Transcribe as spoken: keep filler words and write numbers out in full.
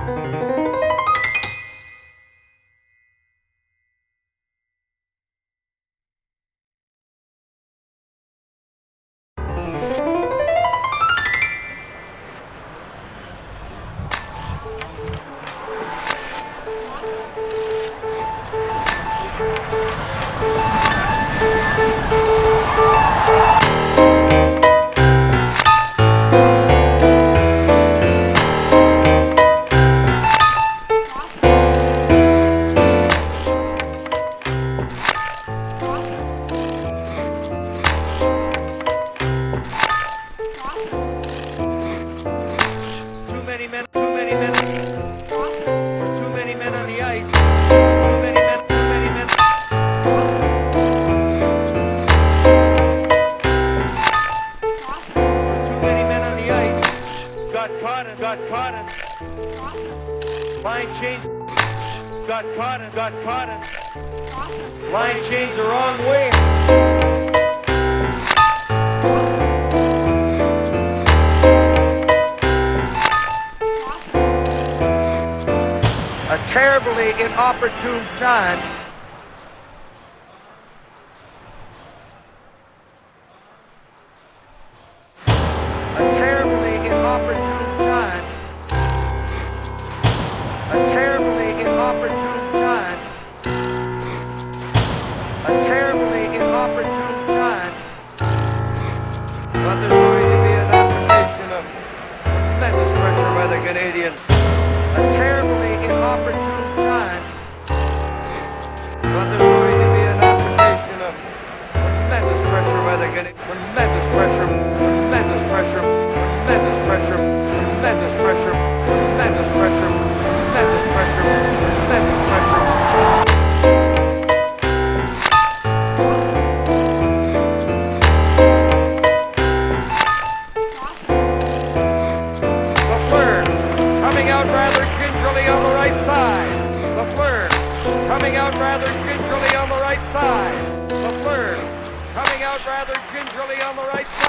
Line change. Got caught and got caught and line changed the wrong way. A terribly inopportune time. A terribly inopportune time. A terribly inopportune time. A terribly inopportune time. But there's going to be an application of tremendous pressure by the Canadians. A terribly inopportune time. But there's going to be an application of tremendous pressure by the Canadians. Tremendous pressure. Tremendous pressure. Tremendous pressure. Tremendous pressure. Tremendous pressure. Tremendous pressure. Tremendous pressure. Lafleur coming out rather gingerly on the right side. Lafleur coming out rather gingerly on the right side. Lafleur coming out rather gingerly on the right side.